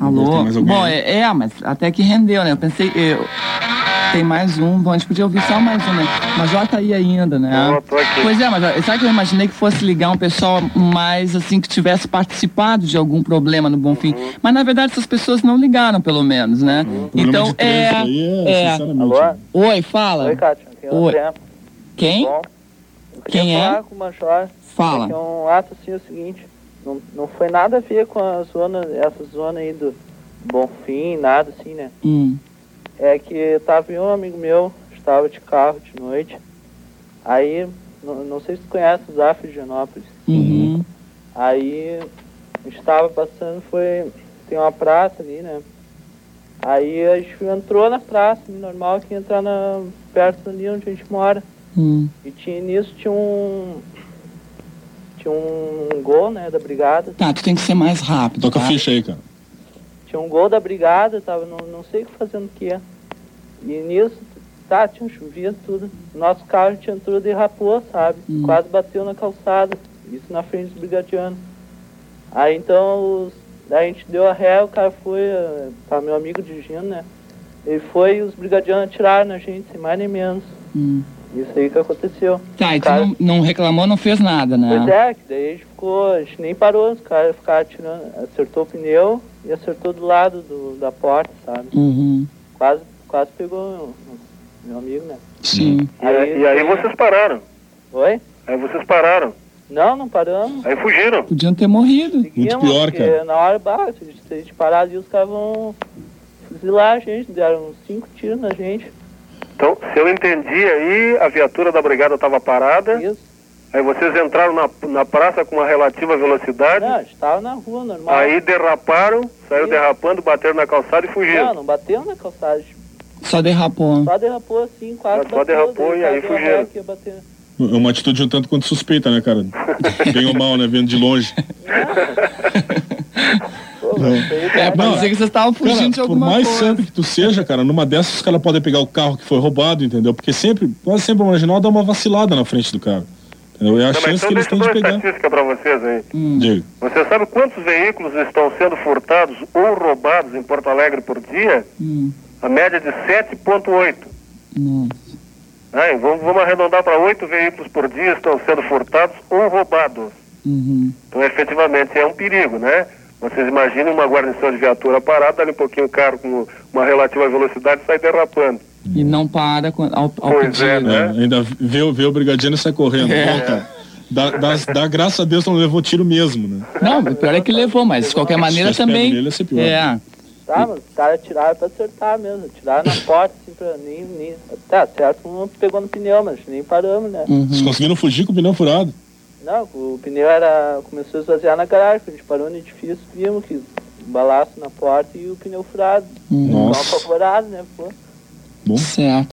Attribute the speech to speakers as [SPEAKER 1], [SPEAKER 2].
[SPEAKER 1] Alô?
[SPEAKER 2] Tem mais alguém?
[SPEAKER 1] Bom, mas até que rendeu, né? Eu pensei, tem mais um. Bom, a gente podia ouvir só mais um, né? Mas já tá aí ainda, né?
[SPEAKER 3] Eu tô aqui.
[SPEAKER 1] Pois é, mas sabe que eu imaginei que fosse ligar um pessoal mais, assim, que tivesse participado de algum problema no Bonfim. Mas, na verdade, essas pessoas não ligaram, pelo menos, né? Então,
[SPEAKER 2] sinceramente.
[SPEAKER 3] Alô?
[SPEAKER 1] Oi, fala.
[SPEAKER 3] Oi, Kátia. Aqui é o
[SPEAKER 1] Oi.
[SPEAKER 3] André.
[SPEAKER 1] Quem?
[SPEAKER 3] Bom, eu
[SPEAKER 1] Quem
[SPEAKER 3] queria
[SPEAKER 1] é?
[SPEAKER 3] falar com o Manchor.
[SPEAKER 1] Fala.
[SPEAKER 3] É que é um ato assim, o seguinte, não foi nada a ver com a zona, essa zona aí do Bonfim, nada assim, né? É que tava um amigo meu, estava de carro de noite, aí, não sei se tu conhece o Zaf de Genópolis. Aí, a gente tava passando, tem uma praça ali, né? Aí a gente entrou na praça, normal que ia entrar perto ali onde a gente mora. E nisso tinha um gol, né, da brigada.
[SPEAKER 1] Tá, tu tem que ser mais rápido.
[SPEAKER 2] Toca a
[SPEAKER 1] tá?
[SPEAKER 2] ficha aí, cara.
[SPEAKER 3] Tinha um gol da brigada, tava não sei o que fazendo o que é. E nisso, tinha chovido tudo. Nosso carro a gente entrou e derrapou, sabe? Quase bateu na calçada. Isso na frente dos brigadianos. Aí então, a gente deu a ré, o cara foi, tá meu amigo dirigindo, né? Ele foi e os brigadianos atiraram na gente, sem mais nem menos. Isso aí que aconteceu.
[SPEAKER 1] Tá, e tu não reclamou, não fez nada, né?
[SPEAKER 3] Pois é, que daí a gente nem parou, os caras ficaram atirando, acertou o pneu e acertou do lado da porta, sabe? Quase pegou meu amigo, né?
[SPEAKER 1] Sim.
[SPEAKER 3] E aí
[SPEAKER 4] vocês pararam.
[SPEAKER 3] Oi?
[SPEAKER 4] Aí vocês pararam.
[SPEAKER 3] Não paramos.
[SPEAKER 4] Aí fugiram.
[SPEAKER 1] Podiam ter morrido.
[SPEAKER 2] Muito pior,
[SPEAKER 3] porque
[SPEAKER 2] cara.
[SPEAKER 3] Na hora, se a gente parar ali, os caras vão fuzilar a gente, deram uns 5 tiros na gente.
[SPEAKER 4] Então, se eu entendi aí, a viatura da brigada estava parada.
[SPEAKER 3] Isso.
[SPEAKER 4] Aí vocês entraram na praça com uma relativa velocidade.
[SPEAKER 3] Não, a gente tava na rua, normal.
[SPEAKER 4] Aí derraparam, saíram derrapando, bateram na calçada e fugiram.
[SPEAKER 3] Não bateu na calçada.
[SPEAKER 1] Só derrapou.
[SPEAKER 3] Só derrapou assim, quase
[SPEAKER 4] Só
[SPEAKER 3] bateu.
[SPEAKER 4] derrapou
[SPEAKER 3] daí
[SPEAKER 4] e aí
[SPEAKER 3] deu a ré
[SPEAKER 4] fugiram.
[SPEAKER 3] que ia bater.
[SPEAKER 2] É uma atitude um tanto quanto suspeita, né, cara? Bem ou mal, né? Vendo de longe.
[SPEAKER 1] Pode ser que vocês estavam fugindo de alguma
[SPEAKER 2] coisa. Por mais
[SPEAKER 1] coisa.
[SPEAKER 2] santo que tu seja, cara, numa dessas os caras podem pegar o carro que foi roubado, entendeu? Porque quase sempre o marginal dá uma vacilada na frente do cara. Entendeu? É a chance
[SPEAKER 4] então
[SPEAKER 2] que eles têm de pegar.
[SPEAKER 4] estatística para vocês aí.
[SPEAKER 2] Diga.
[SPEAKER 4] Você sabe quantos veículos estão sendo furtados ou roubados em Porto Alegre por dia? A média de 7,8. Vamos arredondar para 8 veículos por dia estão sendo furtados ou roubados. Então, efetivamente, é um perigo, né? Vocês imaginem uma guarnição de viatura parada, ali um pouquinho o carro com uma relativa velocidade sai derrapando.
[SPEAKER 1] E não para ao
[SPEAKER 4] Pois
[SPEAKER 1] pedido.
[SPEAKER 4] é, né?
[SPEAKER 2] Ainda vê o brigadiano e sai correndo. Pô, cara, dá graças a Deus que não levou tiro mesmo, né?
[SPEAKER 1] Não, o pior é que levou, mas de qualquer maneira também.
[SPEAKER 2] Nele, ia ser pior.
[SPEAKER 3] Mas os caras tiraram pra acertar mesmo, tiraram na porta, assim, pra nem... Tá, certo, não pegou no pneu, mas nem paramos, né?
[SPEAKER 2] Vocês conseguiram fugir com o pneu furado?
[SPEAKER 3] Não, o pneu começou a esvaziar na garagem, a gente parou no edifício, vimos que balaço na porta e o pneu furado.
[SPEAKER 2] Nossa.
[SPEAKER 3] Ficamos apavorados, né, pô?
[SPEAKER 2] Bom.
[SPEAKER 1] Certo.